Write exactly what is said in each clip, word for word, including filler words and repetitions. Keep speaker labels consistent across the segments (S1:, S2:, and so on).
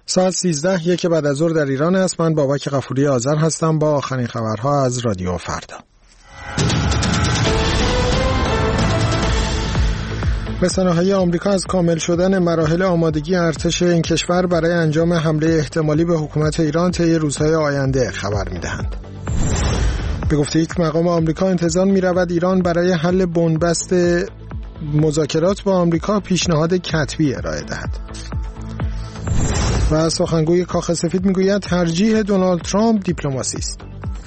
S1: ساعت سیزده یک بعد از ظهر در ایران است. من بابک غفوری آذر هستم با آخرین خبرها از رادیو فردا. رسانه‌های آمریکا از کامل شدن مراحل آمادگی ارتش این کشور برای انجام حمله احتمالی به حکومت ایران طی روزهای آینده خبر می‌دهند. به گفته یک مقام آمریکا انتظار می‌رود ایران برای حل بنبست مذاکرات با آمریکا پیشنهاد کتبی ارائه دهد. و سخنگوی کاخ سفید میگوید ترجیح دونالد ترامپ دیپلماسی است.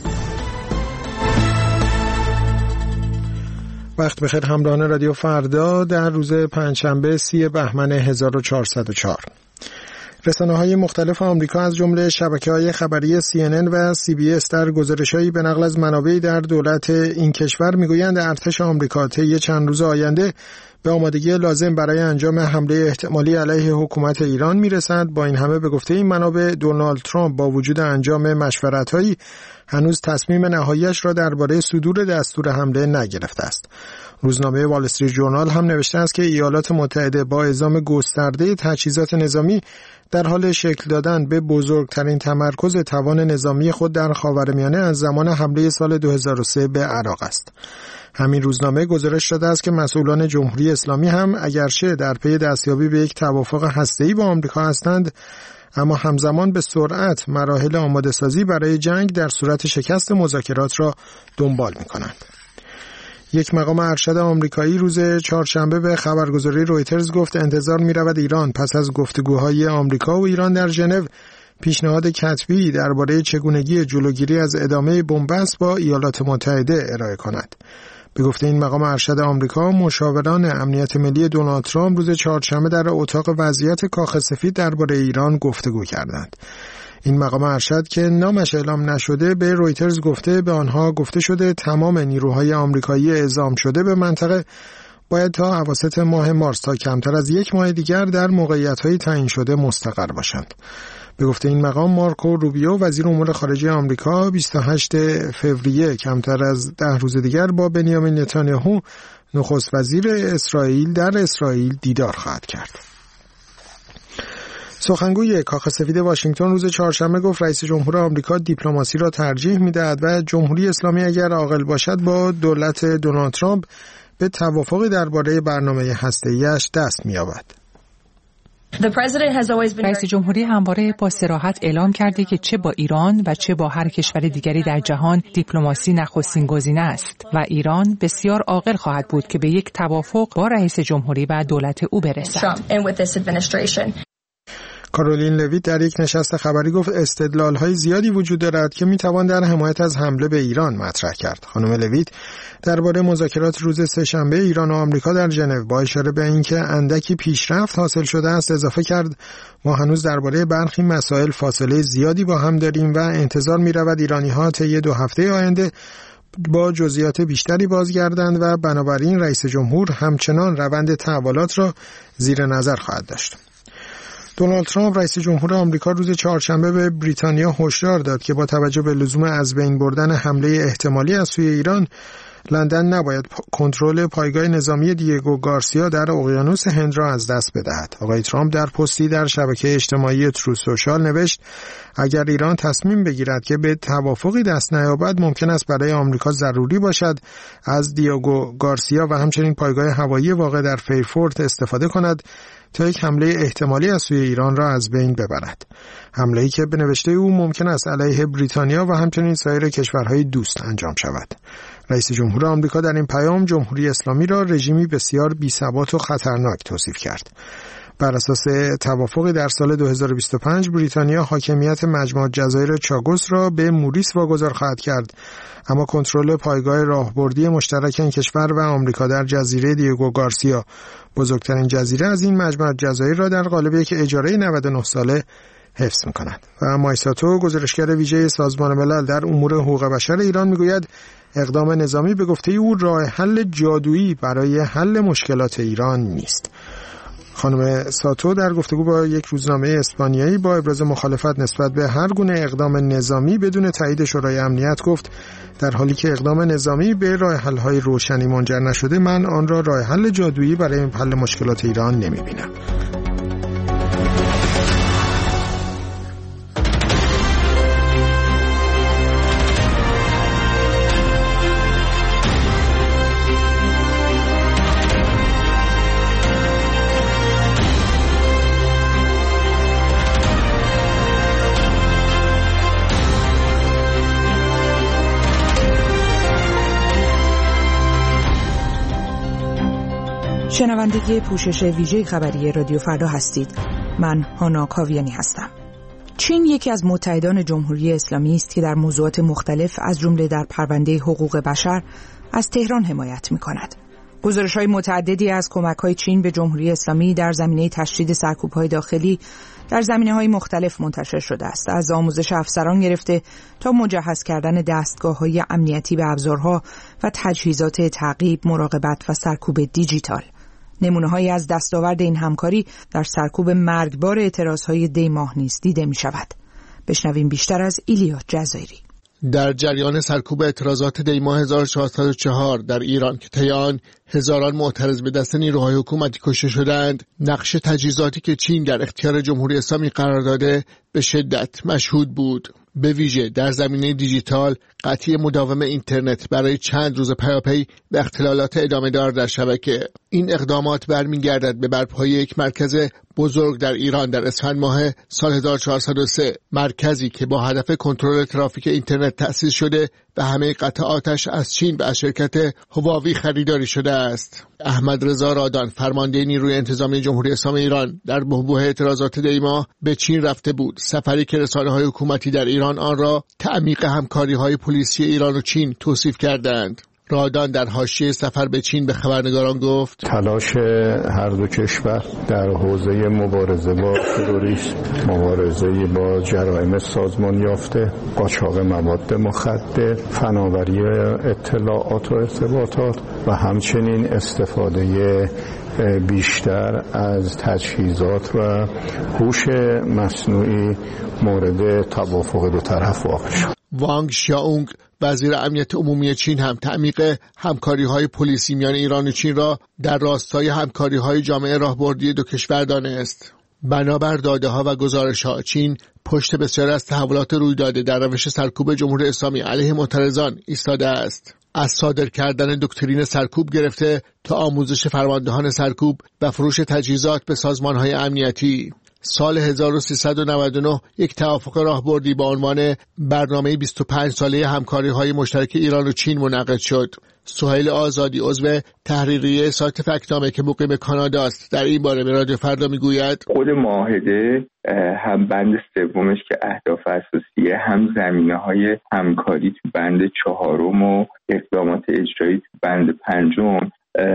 S1: وقت بخیر همراهان رادیو فردا در روز پنجشنبه سی بهمن هزار و چهارصد و چهار. رسانه‌های مختلف آمریکا از جمله شبکه‌های خبری سی ان ان و سی بی اس در گزارش‌هایی به نقل از منابعی در دولت این کشور میگویند ارتش آمریکا طی چند روز آینده به آمادگی لازم برای انجام حمله احتمالی علیه حکومت ایران میرسد. با این همه به گفته این منابع دونالد ترامپ با وجود انجام مشورت‌هایی هنوز تصمیم نهاییش را درباره صدور دستور حمله نگرفته است. روزنامه وال استریت ژورنال هم نوشته است که ایالات متحده با اعزام گسترده تجهیزات نظامی در حال شکل دادن به بزرگترین تمرکز توان نظامی خود در خاورمیانه از زمان حمله سال دو هزار و سه به عراق است. همین روزنامه گزارش داده است که مسئولان جمهوری اسلامی هم اگرچه در پی دستیابی به یک توافق هسته‌ای با آمریکا هستند، اما همزمان به سرعت مراحل آماده سازی برای جنگ در صورت شکست مذاکرات را دنبال می‌کنند. یک مقام ارشد آمریکایی روز چهارشنبه به خبرگزاری رویترز گفت انتظار می‌رود ایران پس از گفتگوهای آمریکا و ایران در ژنو پیشنهاد کتبی درباره چگونگی جلوگیری از ادامه بنبست با ایالات متحده ارائه کند. به گفته این مقام ارشد آمریکا، مشاوران امنیت ملی دونالد ترامپ روز چهارشنبه در اتاق وضعیت کاخ سفید درباره ایران گفتگو کردند. این مقام ارشد که نامش اعلام نشده به رویترز گفته به آنها گفته شده تمام نیروهای آمریکایی اعزام شده به منطقه باید تا اواسط ماه مارس تا کمتر از یک ماه دیگر در موقعیت‌های تعیین شده مستقر باشند. به گفته این مقام مارکو روبیو وزیر امور خارجه آمریکا بیست و هشتم فوریه کمتر از ده روز دیگر با بنیامین نتانیاهو نخست وزیر اسرائیل در اسرائیل دیدار خواهد کرد. سخنگوی کاخ سفید واشنگتن روز چهارشنبه گفت رئیس جمهور آمریکا دیپلماسی را ترجیح می‌دهد و جمهوری اسلامی اگر عاقل باشد با دولت دونالد ترامپ به توافقی درباره برنامه هسته‌ایش دست می‌یابد.
S2: رئیس جمهوری همواره با صراحت اعلام کرده که چه با ایران و چه با هر کشور دیگری در جهان دیپلماسی نخستین گزینه است و ایران بسیار عاقل خواهد بود که به یک توافق با رئیس جمهوری و دولت او برسد.
S1: کارولین لویت در یک نشست خبری گفت استدلال‌های زیادی وجود دارد که می‌توان در حمایت از حمله به ایران مطرح کرد. خانم لویت درباره مذاکرات روز سه‌شنبه ایران و آمریکا در ژنو با اشاره به اینکه اندکی پیشرفت حاصل شده است اضافه کرد ما هنوز درباره برخی مسائل فاصله زیادی با هم داریم و انتظار می‌رود ایرانی‌ها طی دو هفته آینده با جزئیات بیشتری بازگردند و بنابراین رئیس جمهور همچنان روند تحولات را زیر نظر خواهد داشت. دونالد ترامپ رئیس جمهور آمریکا روز چهارشنبه به بریتانیا هشدار داد که با توجه به لزوم از بین بردن حمله احتمالی از سوی ایران، لندن نباید کنترل پایگاه نظامی دیگو گارسیا در اقیانوس هند را از دست بدهد. آقای ترامپ در پستی در شبکه اجتماعی ترو سوشال نوشت اگر ایران تصمیم بگیرد که به توافقی دست نیابد ممکن است برای آمریکا ضروری باشد از دیگو گارسیا و همچنین پایگاه هوایی واقع در فیرفورت استفاده کند تا یک حمله احتمالی از سوی ایران را از بین ببرد. حمله‌ای که به نوشته او ممکن است علیه بریتانیا و همچنین سایر کشورهای دوست انجام شود. رئیس جمهور آمریکا در این پیام جمهوری اسلامی را رژیمی بسیار بی‌ثبات و خطرناک توصیف کرد. بر اساس توافقی در سال دو هزار و بیست و پنج بریتانیا حاکمیت مجموعه جزایر چاگوس را به موریس واگذار خواهد کرد، اما کنترل پایگاه راهبردی مشترک این کشور و آمریکا در جزیره دیگو گارسیا، بزرگترین جزیره از این مجموعه جزایر، را در قالب یک اجاره نود و نه ساله حفظ می‌کند. و مایساتو گزارشگر ویژه سازمان ملل در امور حقوق بشر ایران می‌گوید اقدام نظامی به گفته او راه حل جادویی برای حل مشکلات ایران نیست. خانم ساتو در گفتگو با یک روزنامه اسپانیایی با ابراز مخالفت نسبت به هر گونه اقدام نظامی بدون تایید شورای امنیت گفت در حالی که اقدام نظامی به راه حل‌های روشنی منجر نشده من آن را راه حل جادویی برای حل مشکلات ایران نمی‌بینم.
S3: شنوندگی پوشش ویژه خبری رادیو فردا هستید. من هانا کاویانی هستم. چین یکی از متحدان جمهوری اسلامی است که در موضوعات مختلف از جمله در پرونده حقوق بشر از تهران حمایت می‌کند. گزارش‌های متعددی از کمک‌های چین به جمهوری اسلامی در زمینه تشدید سرکوب‌های داخلی در زمینه‌های مختلف منتشر شده است، از آموزش افسران گرفته تا مجهز کردن دستگاه‌های امنیتی به ابزارها و تجهیزات تعقیب، مراقبت و سرکوب دیجیتال. نمونه‌هایی از دستاورد این همکاری در سرکوب مرگبار اعتراضهای دی ماه نیز دیده می‌شود. بشنویم بیشتر از ایلیا جزایری.
S4: در جریان سرکوب اعتراضات دی ماه هزار و چهارصد و چهار در ایران که طی آن هزاران معترض به دست نیروهای حکومتی کشته شدند، نقش تجهیزاتی که چین در اختیار جمهوری اسلامی قرار داده به شدت مشهود بود. به ویژه در زمینه دیجیتال، قطعی مداوم اینترنت برای چند روز پیاپی به اختلالات ادامه دار در شبکه. این اقدامات برمیگردد به برپایی یک مرکز بزرگ در ایران در اسفند ماه سال هزار و چهارصد و سه، مرکزی که با هدف کنترل ترافیک اینترنت تأسیس شده و همه قطعاتش از چین و از شرکت هواوی خریداری شده است. احمد رضا رادان، فرمانده نیروی انتظامی جمهوری اسلامی ایران، در بحبوح اعتراضات دی ماه به چین رفته بود، سفری که رسانه‌های حکومتی در ایران آن را تعمیق همکاری‌های پلیسی ایران و چین توصیف کردند. رادان در حاشیه سفر به چین به خبرنگاران گفت:
S5: تلاش هر دو کشور در حوزه مبارزه با تروریسم، مبارزه با جرایم سازمان یافته، قاچاق مواد مخدر، فناوری اطلاعات و ارتباطات و همچنین استفاده بیشتر از تجهیزات و هوش مصنوعی مورد توافق دو طرف واقع شد.
S4: وانگ شیائونگ، وزیر امنیت عمومی چین، هم تعمیق همکاری‌های پلیسی میان ایران و چین را در راستای همکاری‌های جامعه راهبردی دو کشور دانست. بنابر داده‌ها و گزارش‌ها، چین پشت بسیاری از تحولات روی داده در روش سرکوب جمهوری اسلامی علیه معترضان ایستاده است. از صادر کردن دکترین سرکوب گرفته تا آموزش فرماندهان سرکوب و فروش تجهیزات به سازمان‌های امنیتی. سال هزار و سیصد و نود و نه یک توافق راهبردی با عنوان برنامه بیست و پنج ساله همکاری‌های مشترک ایران و چین منعقد شد. سهیل آزادی، عضو تحریریه سایت فکتنامه که مقیم کانادا است، در این باره به رادیو فردا میگوید:
S6: خود معاهده هم بند سومش که اهداف اساسیه، هم زمینه‌های همکاری تو بند چهارم و اقدامات اجرایی تو بند پنجم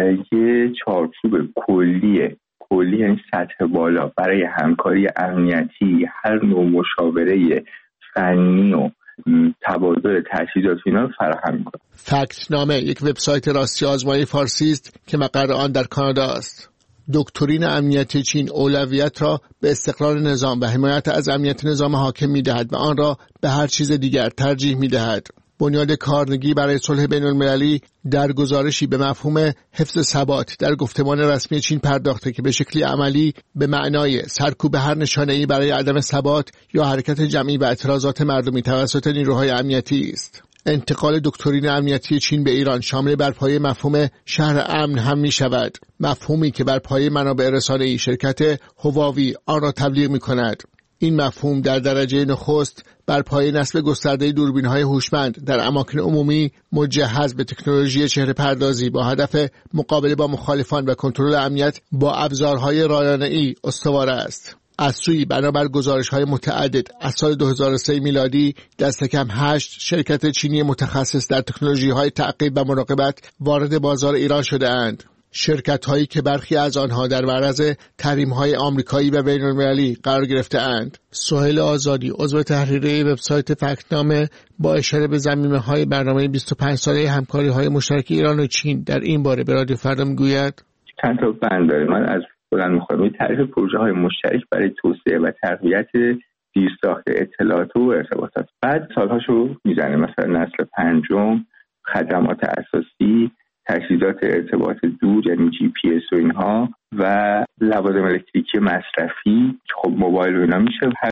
S6: یه چارچوب کلیه کلی یعنی سطح بالا برای همکاری امنیتی، هر نوع مشاوره فنی و تبادل تجهیزات اینا رو فراهم می‌کنه.
S4: فکتنامه یک وبسایت راستی آزمایی فارسی است که مقر آن در کانادا است. دکترین امنیتی چین اولویت را به استقرار نظام و حمایت از امنیت نظام حاکم می‌دهد و آن را به هر چیز دیگر ترجیح می‌دهد. بنیاد کارنگی برای صلح بین‌المللی در گزارشی به مفهوم حفظ ثبات در گفتمان رسمی چین پرداخته که به شکلی عملی به معنای سرکوب هر نشانه‌ای برای عدم ثبات یا حرکت جمعی و اعتراضات مردمی توسط نیروهای امنیتی است. انتقال دکترین امنیتی چین به ایران شامل بر پایه مفهوم شهر امن هم می شود، مفهومی که بر پایه منابع رسانه‌ای شرکت هواوی آن را تبلیغ می کند. این مفهوم در درجه نخست بر پایه نصب گسترده دوربین‌های هوشمند در اماکن عمومی مجهز به تکنولوژی چهره پردازی با هدف مقابله با مخالفان و کنترل امنیت با ابزارهای رایانه‌ای استوار است. از سوی بنابر گزارش‌های متعدد از سال دو هزار و سه میلادی دست کم هشت شرکت چینی متخصص در تکنولوژی‌های تعقیب و مراقبت وارد بازار ایران شده‌اند. شرکت‌هایی که برخی از آنها در معرض تحریم‌های آمریکایی و بین‌المللی قرار گرفته‌اند. سهیل آزادی، عضو تحریریه وبسایت فکتنامه، با اشاره به ضمیمه‌های برنامه بیست و پنج ساله همکاری‌های مشترک ایران و چین در این باره به رادیو فردا می‌گوید:
S6: چند تا بند داره. من از خودم می‌خوام تعریف پروژه‌های مشترک برای توسعه و تقویت زیرساخت اطلاعات و ارتباطات. بعد سال‌هاشو میزنه، مثلا نسل پنجم، خدمات اساسی، تجهیزات ارتباط دور یعنی جی پی اس و اینها و لوازم الکتریکی مصرفی، خب موبایل و اینا میشه.